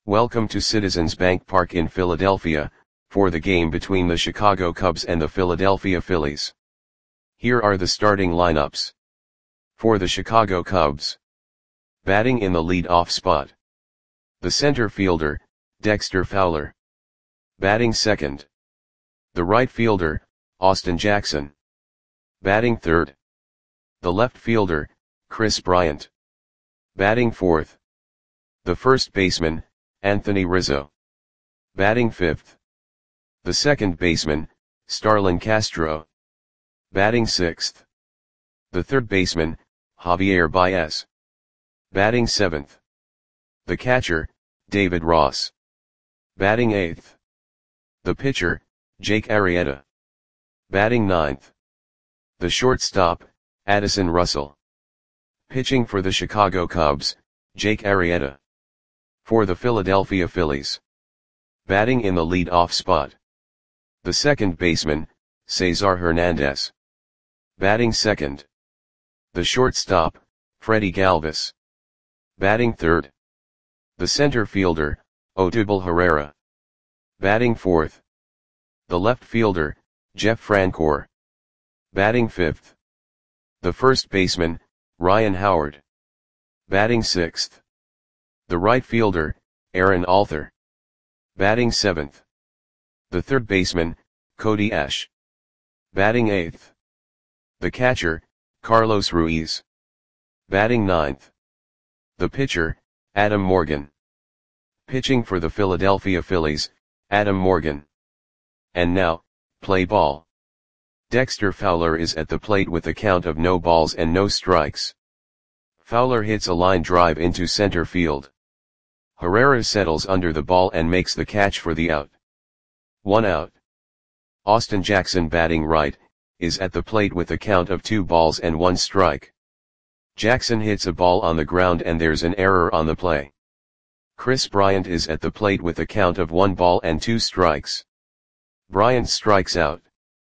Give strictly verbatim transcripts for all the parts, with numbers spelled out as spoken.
Welcome to Citizens Bank Park in Philadelphia, for the game between the Chicago Cubs and the Philadelphia Phillies. Here are the starting lineups. For the Chicago Cubs. Batting in the lead-off spot. The center fielder, Dexter Fowler. Batting second. The right fielder, Austin Jackson. Batting third. The left fielder, Kris Bryant. Batting fourth. The first baseman, Anthony Rizzo. Batting fifth. The second baseman, Starlin Castro. Batting sixth. The third baseman, Javier Baez. Batting seventh. The catcher, David Ross. Batting eighth. The pitcher, Jake Arrieta. Batting ninth. The shortstop, Addison Russell. Pitching for the Chicago Cubs, Jake Arrieta. For the Philadelphia Phillies. Batting in the lead-off spot. The second baseman, Cesar Hernandez. Batting second. The shortstop, Freddie Galvis. Batting third. The center fielder, Odubel Herrera. Batting fourth. The left fielder, Jeff Francoeur. Batting fifth. The first baseman, Ryan Howard. Batting sixth. The right fielder, Aaron Altherr. Batting seventh. The third baseman, Cody Ash. Batting eighth. The catcher, Carlos Ruiz. Batting ninth. The pitcher, Adam Morgan. Pitching for the Philadelphia Phillies, Adam Morgan. And now, play ball. Dexter Fowler is at the plate with a count of no balls and no strikes. Fowler hits a line drive into center field. Herrera settles under the ball and makes the catch for the out. One out. Austin Jackson, batting right, is at the plate with a count of two balls and one strike. Jackson hits a ball on the ground and there's an error on the play. Kris Bryant is at the plate with a count of one ball and two strikes. Bryant strikes out.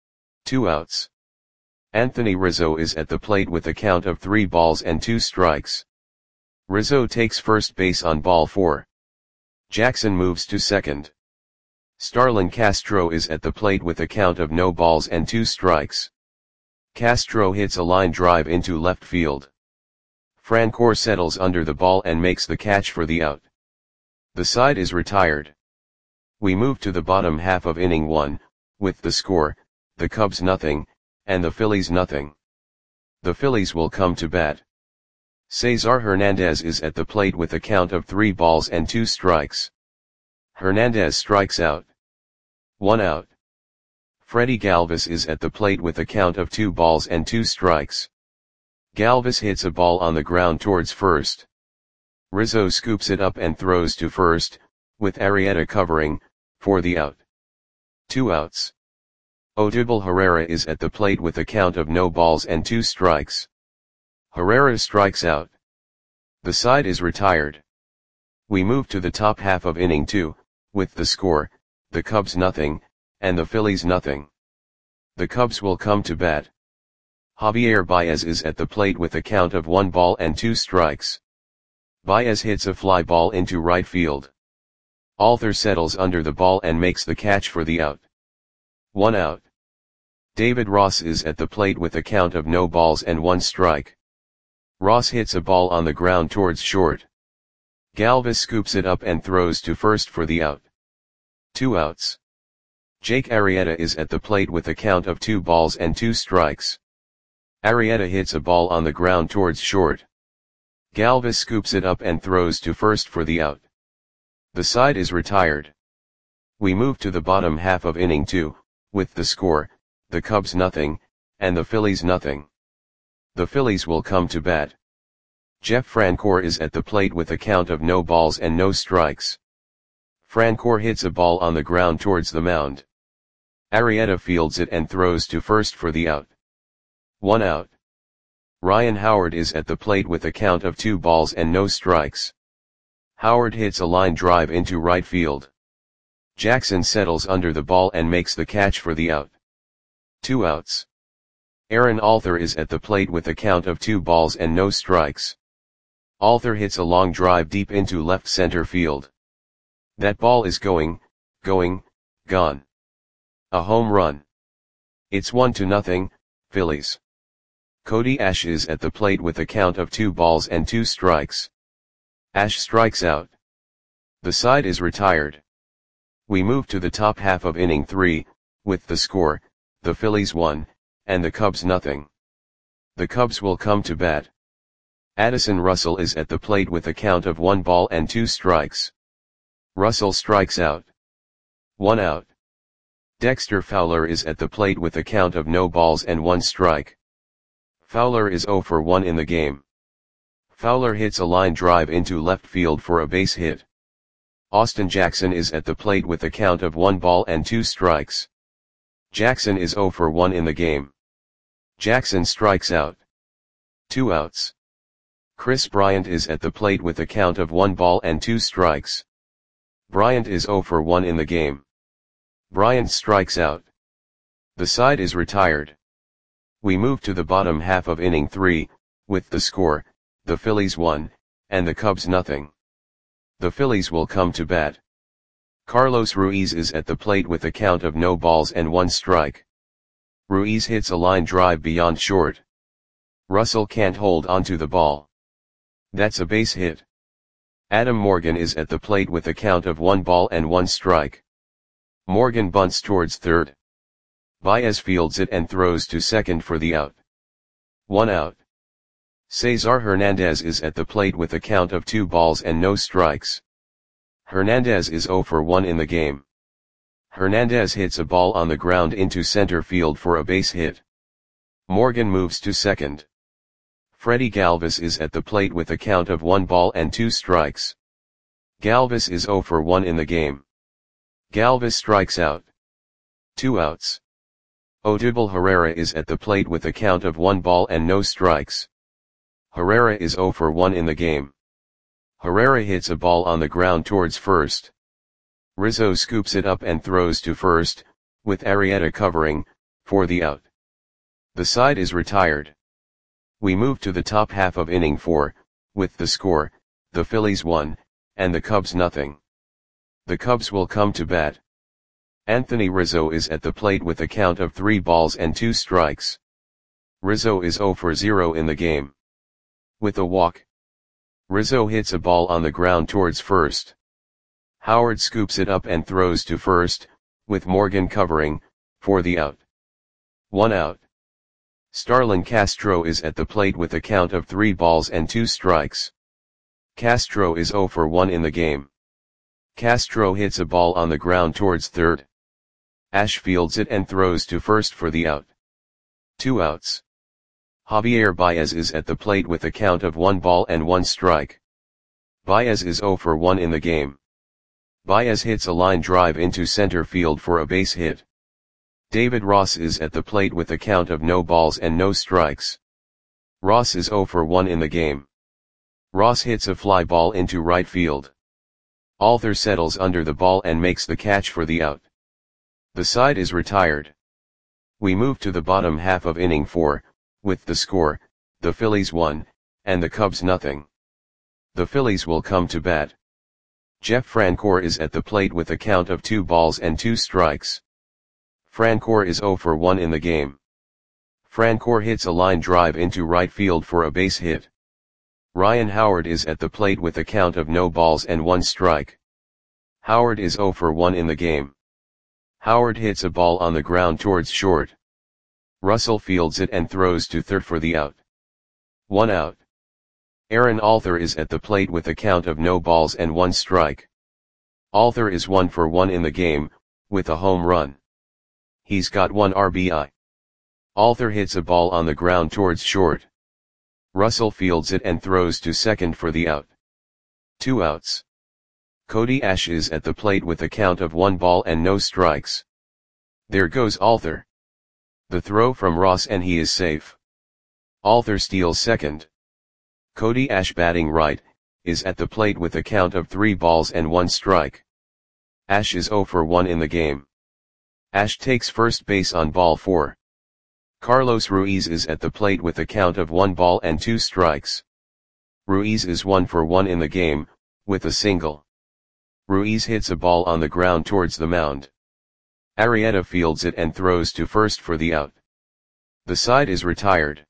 Two outs. Anthony Rizzo is at the plate with a count of three balls and two strikes. Rizzo takes first base on ball four. Jackson moves to second. Starlin Castro is at the plate with a count of no balls and two strikes. Castro hits a line drive into left field. Francoeur settles under the ball and makes the catch for the out. The side is retired. We move to the bottom half of inning one, with the score, the Cubs nothing, and the Phillies nothing. The Phillies will come to bat. Cesar Hernandez is at the plate with a count of three balls and two strikes. Hernandez strikes out. One out. Freddie Galvis is at the plate with a count of two balls and two strikes. Galvis hits a ball on the ground towards first. Rizzo scoops it up and throws to first, with Arrieta covering, for the out. Two outs. Odubel Herrera is at the plate with a count of no balls and two strikes. Herrera strikes out. The side is retired. We move to the top half of inning two, with the score, the Cubs nothing, and the Phillies nothing. The Cubs will come to bat. Javier Baez is at the plate with a count of one ball and two strikes. Baez hits a fly ball into right field. Altherr settles under the ball and makes the catch for the out. One out. David Ross is at the plate with a count of no balls and one strike. Ross hits a ball on the ground towards short. Galvis scoops it up and throws to first for the out. Two outs. Jake Arrieta is at the plate with a count of two balls and two strikes. Arrieta hits a ball on the ground towards short. Galvis scoops it up and throws to first for the out. The side is retired. We move to the bottom half of inning two, with the score, the Cubs nothing, and the Phillies nothing. The Phillies will come to bat. Jeff Francoeur is at the plate with a count of no balls and no strikes. Francoeur hits a ball on the ground towards the mound. Arrieta fields it and throws to first for the out. One out. Ryan Howard is at the plate with a count of two balls and no strikes. Howard hits a line drive into right field. Jackson settles under the ball and makes the catch for the out. Two outs. Aaron Altherr is at the plate with a count of two balls and no strikes. Altherr hits a long drive deep into left center field. That ball is going, going, gone. A home run. It's one to nothing, Phillies. Cody Ash is at the plate with a count of two balls and two strikes. Ash strikes out. The side is retired. We move to the top half of inning three, with the score, the Phillies one, and the Cubs nothing. The Cubs will come to bat. Addison Russell is at the plate with a count of one ball and two strikes. Russell strikes out. One out. Dexter Fowler is at the plate with a count of no balls and one strike. Fowler is oh for one in the game. Fowler hits a line drive into left field for a base hit. Austin Jackson is at the plate with a count of one ball and two strikes. Jackson is oh for one in the game. Jackson strikes out. Two outs. Chris Bryant is at the plate with a count of one ball and two strikes. Bryant is oh for one in the game. Bryant strikes out. The side is retired. We move to the bottom half of inning three, with the score, the Phillies one, and the Cubs nothing. The Phillies will come to bat. Carlos Ruiz is at the plate with a count of no balls and one strike. Ruiz hits a line drive beyond short. Russell can't hold onto the ball. That's a base hit. Adam Morgan is at the plate with a count of one ball and one strike. Morgan bunts towards third. Baez fields it and throws to second for the out. One out. Cesar Hernandez is at the plate with a count of two balls and no strikes. Hernandez is oh for one in the game. Hernandez hits a ball on the ground into center field for a base hit. Morgan moves to second. Freddie Galvis is at the plate with a count of one ball and two strikes. Galvis is oh for one in the game. Galvis strikes out. Two outs. Odubel Herrera is at the plate with a count of one ball and no strikes. Herrera is oh for one in the game. Herrera hits a ball on the ground towards first. Rizzo scoops it up and throws to first, with Arrieta covering, for the out. The side is retired. We move to the top half of inning four, with the score, the Phillies one, and the Cubs nothing. The Cubs will come to bat. Anthony Rizzo is at the plate with a count of three balls and two strikes. Rizzo is oh for zero in the game. With a walk. Rizzo hits a ball on the ground towards first. Howard scoops it up and throws to first, with Morgan covering, for the out. One out. Starlin Castro is at the plate with a count of three balls and two strikes. Castro is oh for one in the game. Castro hits a ball on the ground towards third. Ash fields it and throws to first for the out. Two outs. Javier Baez is at the plate with a count of one ball and one strike. Baez is oh for one in the game. Baez hits a line drive into center field for a base hit. David Ross is at the plate with a count of no balls and no strikes. Ross is oh for one in the game. Ross hits a fly ball into right field. Althor settles under the ball and makes the catch for the out. The side is retired. We move to the bottom half of inning four, with the score, the Phillies one, and the Cubs nothing. The Phillies will come to bat. Jeff Francoeur is at the plate with a count of two balls and two strikes. Francoeur is oh for one in the game. Francoeur hits a line drive into right field for a base hit. Ryan Howard is at the plate with a count of no balls and one strike. Howard is oh for one in the game. Howard hits a ball on the ground towards short. Russell fields it and throws to third for the out. One out. Aaron Althor is at the plate with a count of no balls and one strike. Althor is one for one in the game, with a home run. He's got one R B I. Althor hits a ball on the ground towards short. Russell fields it and throws to second for the out. Two outs. Cody Ash is at the plate with a count of one ball and no strikes. There goes Althor. The throw from Ross and he is safe. Althor steals second. Cody Ash batting right, is at the plate with a count of three balls and one strike. Ash is oh for one in the game. Ash takes first base on ball four. Carlos Ruiz is at the plate with a count of one ball and two strikes. Ruiz is one for one in the game, with a single. Ruiz hits a ball on the ground towards the mound. Arrieta fields it and throws to first for the out. The side is retired.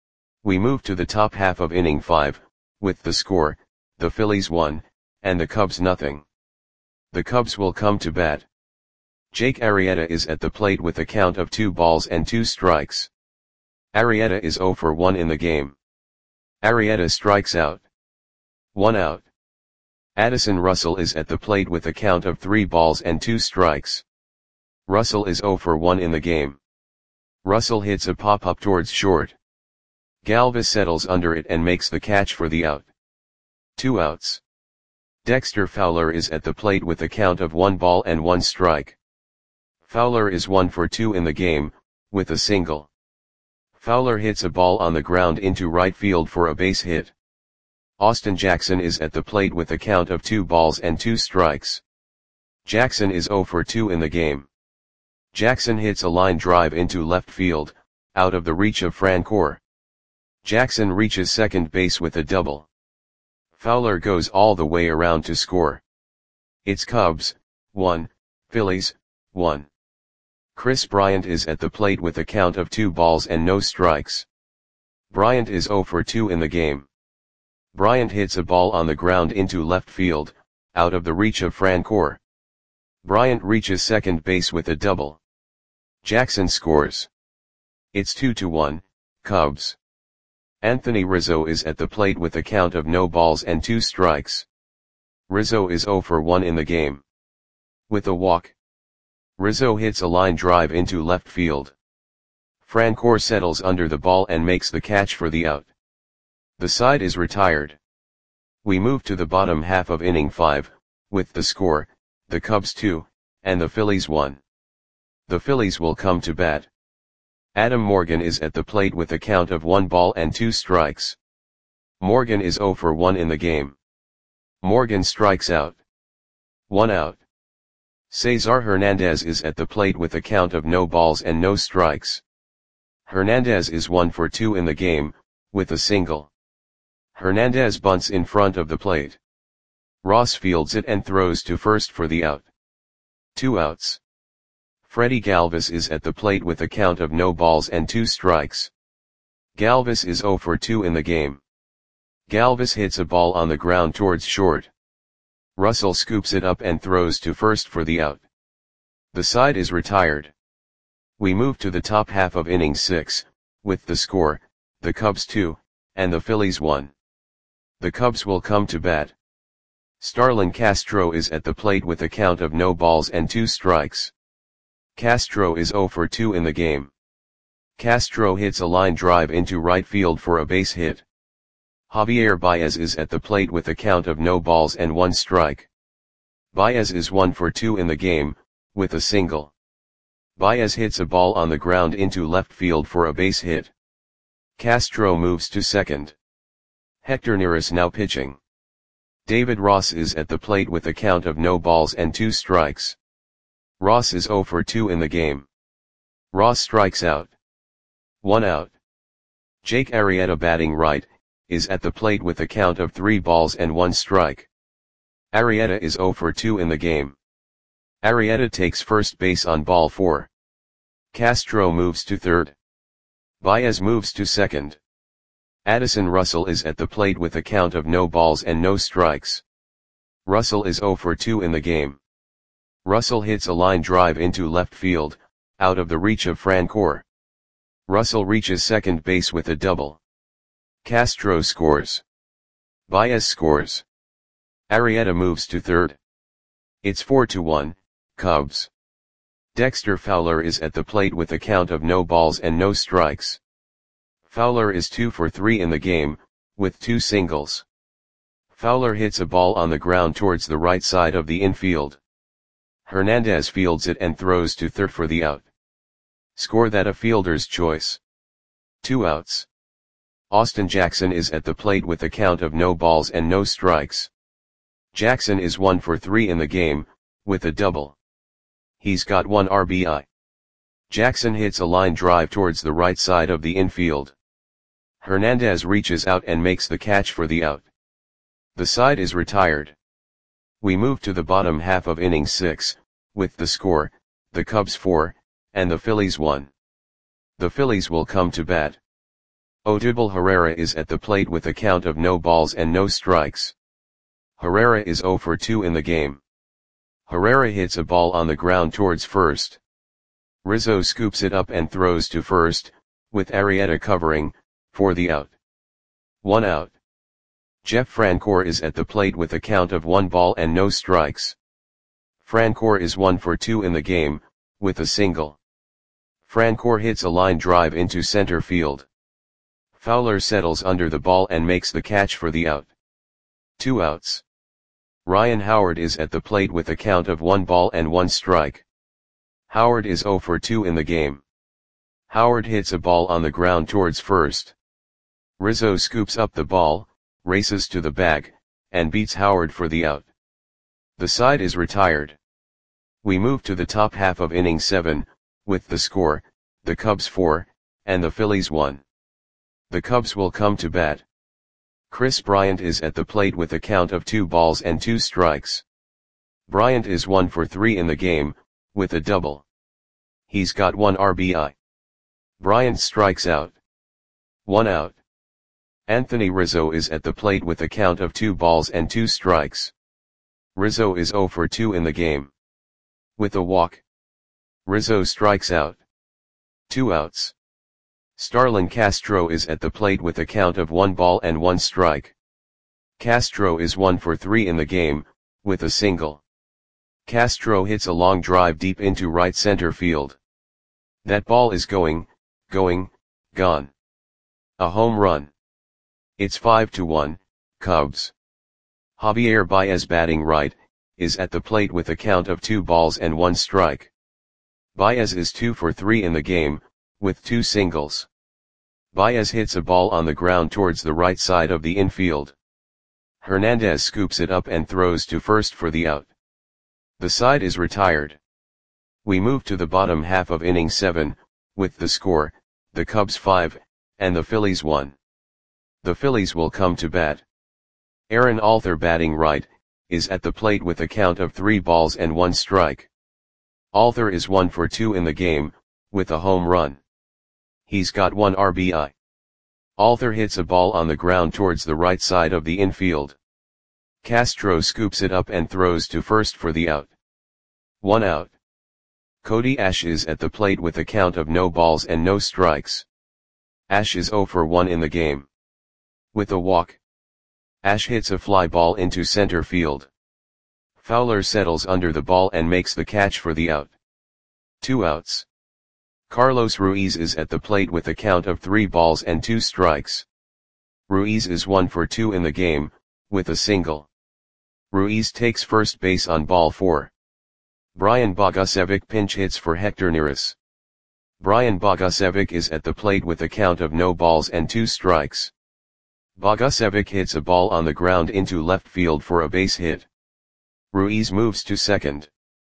We move to the top half of inning five, with the score, the Phillies one, and the Cubs nothing. The Cubs will come to bat. Jake Arrieta is at the plate with a count of two balls and two strikes. Arrieta is oh for one in the game. Arrieta strikes out. One out. Addison Russell is at the plate with a count of three balls and two strikes. Russell is oh for one in the game. Russell hits a pop-up towards short. Galvis settles under it and makes the catch for the out. Two outs. Dexter Fowler is at the plate with a count of one ball and one strike. Fowler is one for two in the game, with a single. Fowler hits a ball on the ground into right field for a base hit. Austin Jackson is at the plate with a count of two balls and two strikes. Jackson is oh for two in the game. Jackson hits a line drive into left field, out of the reach of Francoeur. Jackson reaches second base with a double. Fowler goes all the way around to score. It's Cubs, one, Phillies, one. Chris Bryant is at the plate with a count of two balls and no strikes. Bryant is oh for two in the game. Bryant hits a ball on the ground into left field, out of the reach of Francoeur. Bryant reaches second base with a double. Jackson scores. It's two to one, Cubs. Anthony Rizzo is at the plate with a count of no balls and two strikes. Rizzo is oh for one in the game. With a walk. Rizzo hits a line drive into left field. Francoeur settles under the ball and makes the catch for the out. The side is retired. We move to the bottom half of inning five, with the score, the Cubs two, and the Phillies one. The Phillies will come to bat. Adam Morgan is at the plate with a count of one ball and two strikes. Morgan is oh for one in the game. Morgan strikes out. One out. Cesar Hernandez is at the plate with a count of no balls and no strikes. Hernandez is one for two in the game, with a single. Hernandez bunts in front of the plate. Ross fields it and throws to first for the out. Two outs. Freddie Galvis is at the plate with a count of no balls and two strikes. Galvis is oh for two in the game. Galvis hits a ball on the ground towards short. Russell scoops it up and throws to first for the out. The side is retired. We move to the top half of inning six, with the score, the Cubs two, and the Phillies one. The Cubs will come to bat. Starlin Castro is at the plate with a count of no balls and two strikes. Castro is oh for two in the game. Castro hits a line drive into right field for a base hit. Javier Baez is at the plate with a count of no balls and one strike. Baez is one for two in the game, with a single. Baez hits a ball on the ground into left field for a base hit. Castro moves to second. Hector Neris now pitching. David Ross is at the plate with a count of no balls and two strikes. Ross is oh for two in the game. Ross strikes out. One out. Jake Arrieta batting right, is at the plate with a count of three balls and one strike. Arrieta is oh for two in the game. Arrieta takes first base on ball four. Castro moves to third. Baez moves to second. Addison Russell is at the plate with a count of no balls and no strikes. Russell is oh for two in the game. Russell hits a line drive into left field, out of the reach of Francoeur. Russell reaches second base with a double. Castro scores. Baez scores. Arrieta moves to third. It's four to one, Cubs. Dexter Fowler is at the plate with a count of no balls and no strikes. Fowler is two for three in the game, with two singles. Fowler hits a ball on the ground towards the right side of the infield. Hernandez fields it and throws to third for the out. Score that a fielder's choice. Two outs. Austin Jackson is at the plate with a count of no balls and no strikes. Jackson is one for three in the game, with a double. He's got one R B I. Jackson hits a line drive towards the right side of the infield. Hernandez reaches out and makes the catch for the out. The side is retired. We move to the bottom half of inning six, with the score, the Cubs four, and the Phillies one. The Phillies will come to bat. Odubel Herrera is at the plate with a count of no balls and no strikes. Herrera is oh for two in the game. Herrera hits a ball on the ground towards first. Rizzo scoops it up and throws to first, with Arrieta covering, for the out. One out. Jeff Francoeur is at the plate with a count of one ball and no strikes. Francoeur is one for two in the game, with a single. Francoeur hits a line drive into center field. Fowler settles under the ball and makes the catch for the out. Two outs. Ryan Howard is at the plate with a count of one ball and one strike. Howard is oh for two in the game. Howard hits a ball on the ground towards first. Rizzo scoops up the ball, races to the bag, and beats Howard for the out. The side is retired. We move to the top half of inning seven, with the score, the Cubs four, and the Phillies one. The Cubs will come to bat. Chris Bryant is at the plate with a count of two balls and two strikes. Bryant is one for three in the game, with a double. He's got one R B I. Bryant strikes out. One out. Anthony Rizzo is at the plate with a count of two balls and two strikes. Rizzo is oh for two in the game. With a walk. Rizzo strikes out. Two outs. Starlin Castro is at the plate with a count of one ball and one strike. Castro is one for three in the game, with a single. Castro hits a long drive deep into right center field. That ball is going, going, gone. A home run. It's five to one, Cubs. Javier Baez, batting right, is at the plate with a count of two balls and one strike. Baez is two for three in the game, with two singles. Baez hits a ball on the ground towards the right side of the infield. Hernandez scoops it up and throws to first for the out. The side is retired. We move to the bottom half of inning seven, with the score, the Cubs five, and the Phillies one. The Phillies will come to bat. Aaron Alther, batting right, is at the plate with a count of three balls and one strike. Alther is one for two in the game, with a home run. He's got one R B I. Alther hits a ball on the ground towards the right side of the infield. Castro scoops it up and throws to first for the out. One out. Cody Ash is at the plate with a count of no balls and no strikes. Ash is oh for one in the game. With a walk. Ash hits a fly ball into center field. Fowler settles under the ball and makes the catch for the out. Two outs. Carlos Ruiz is at the plate with a count of three balls and two strikes. Ruiz is one for two in the game, with a single. Ruiz takes first base on ball four. Brian Bogusevic pinch hits for Hector Neris. Brian Bogusevic is at the plate with a count of no balls and two strikes. Bogusevic hits a ball on the ground into left field for a base hit. Ruiz moves to second.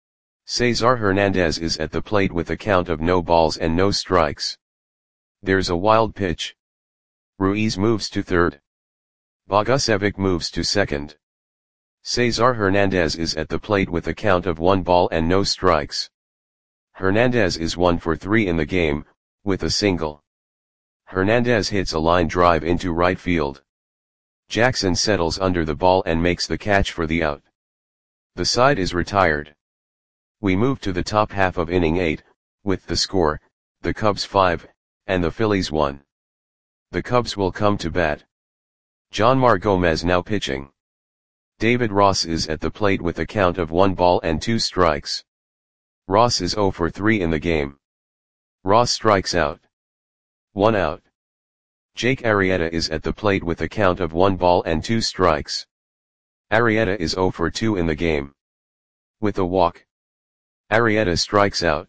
Cesar Hernandez is at the plate with a count of no balls and no strikes. There's a wild pitch. Ruiz moves to third. Bogusevic moves to second. Cesar Hernandez is at the plate with a count of one ball and no strikes. Hernandez is one for three in the game, with a single. Hernandez hits a line drive into right field. Jackson settles under the ball and makes the catch for the out. The side is retired. We move to the top half of inning eight, with the score, the Cubs five, and the Phillies one. The Cubs will come to bat. Jonmar Gomez now pitching. David Ross is at the plate with a count of one ball and two strikes. Ross is oh for three in the game. Ross strikes out. One out. Jake Arrieta is at the plate with a count of one ball and two strikes. Arrieta is oh for two in the game. With a walk. Arrieta strikes out.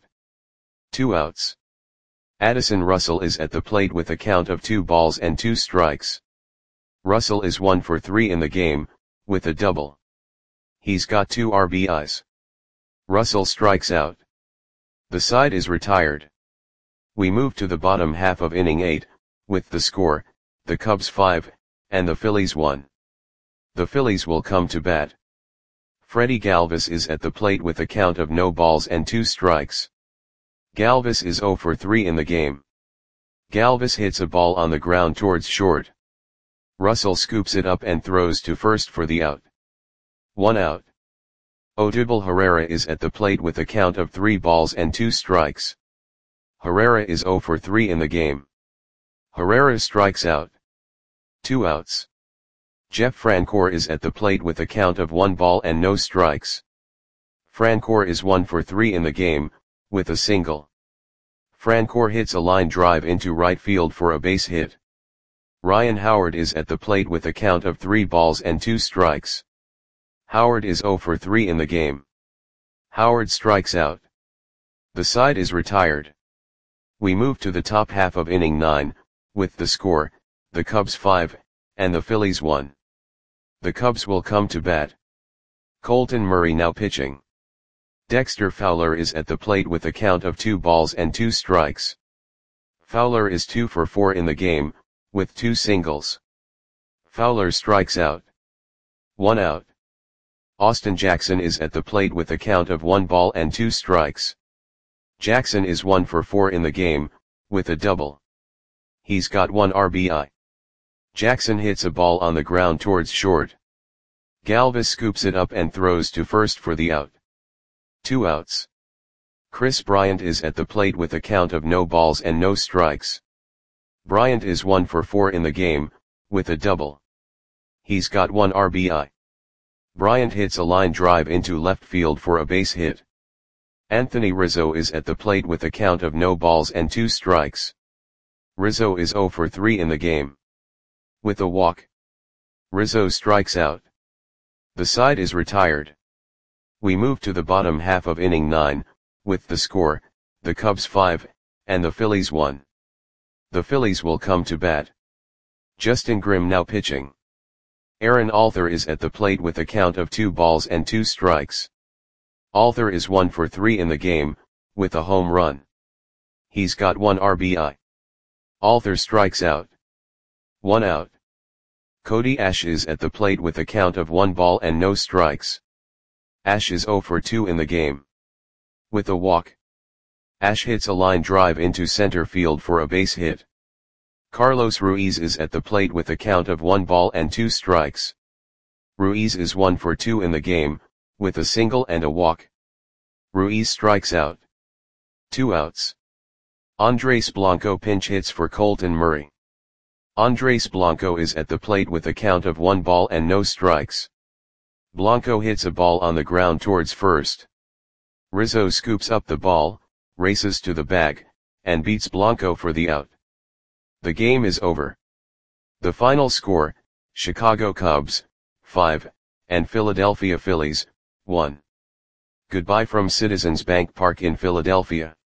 Two outs. Addison Russell is at the plate with a count of two balls and two strikes. Russell is one for three in the game, with a double. He's got two R B Is. Russell strikes out. The side is retired. We move to the bottom half of inning eight, with the score, the Cubs five, and the Phillies one. The Phillies will come to bat. Freddie Galvis is at the plate with a count of no balls and two strikes. Galvis is zero for three in the game. Galvis hits a ball on the ground towards short. Russell scoops it up and throws to first for the out. One out. Odubel Herrera is at the plate with a count of three balls and two strikes. Herrera is zero for three in the game. Herrera strikes out. Two outs. Jeff Francoeur is at the plate with a count of one ball and no strikes. Francoeur is one for three in the game, with a single. Francoeur hits a line drive into right field for a base hit. Ryan Howard is at the plate with a count of three balls and two strikes. Howard is zero for three in the game. Howard strikes out. The side is retired. We move to the top half of inning nine, with the score, the Cubs five, and the Phillies one. The Cubs will come to bat. Colton Murray now pitching. Dexter Fowler is at the plate with a count of two balls and two strikes. Fowler is two for four in the game, with two singles. Fowler strikes out. One out. Austin Jackson is at the plate with a count of one ball and two strikes. Jackson is one for four in the game, with a double. He's got one R B I. Jackson hits a ball on the ground towards short. Galvis scoops it up and throws to first for the out. Two outs. Chris Bryant is at the plate with a count of no balls and no strikes. Bryant is one for four in the game, with a double. He's got one R B I. Bryant hits a line drive into left field for a base hit. Anthony Rizzo is at the plate with a count of no balls and two strikes. Rizzo is zero for three in the game. With a walk. Rizzo strikes out. The side is retired. We move to the bottom half of inning nine, with the score, the Cubs five, and the Phillies one. The Phillies will come to bat. Justin Grimm now pitching. Aaron Alther is at the plate with a count of two balls and two strikes. Alther is one for three in the game, with a home run. He's got one R B I. Alther strikes out. One out. Cody Ash is at the plate with a count of one ball and no strikes. Ash is zero for two in the game. With a walk. Ash hits a line drive into center field for a base hit. Carlos Ruiz is at the plate with a count of one ball and two strikes. Ruiz is one for two in the game, with a single and a walk. Ruiz strikes out. Two outs. Andres Blanco pinch hits for Colton Murray. Andres Blanco is at the plate with a count of one ball and no strikes. Blanco hits a ball on the ground towards first. Rizzo scoops up the ball, races to the bag, and beats Blanco for the out. The game is over. The final score, Chicago Cubs, five, and Philadelphia Phillies, one. Goodbye from Citizens Bank Park in Philadelphia.